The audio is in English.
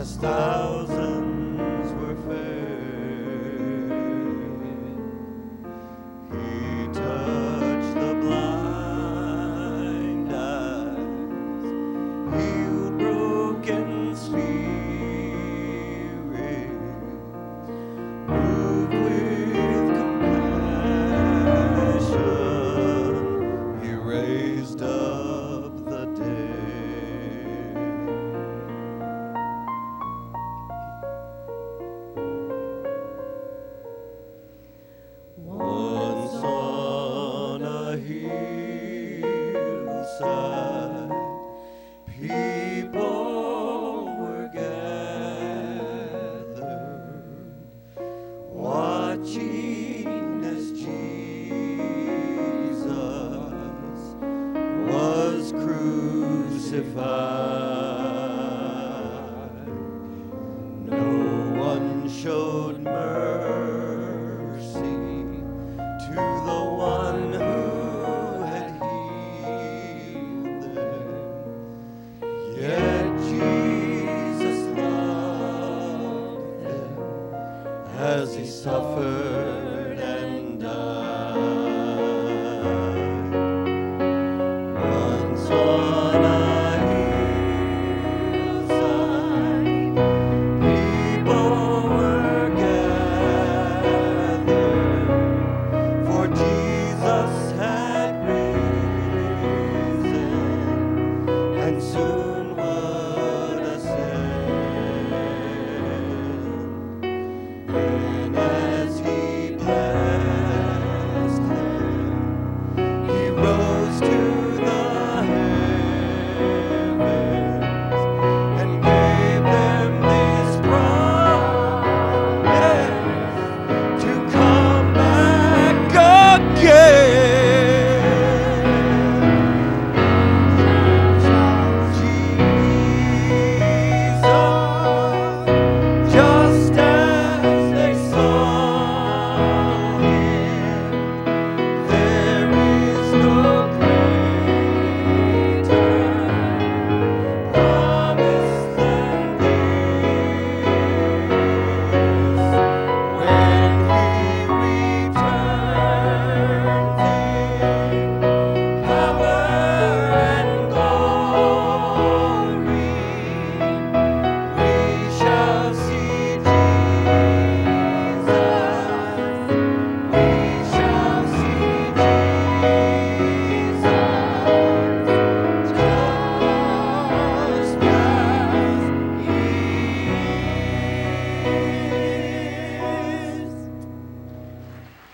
as thousands were fed. He touched the blind eyes, healed broken spirits, moved with compassion. He raised up the dead. Once on a hillside, people were gathered, watching as Jesus was crucified. No one showed mercy to the one who had healed them. Yet Jesus loved them as he suffered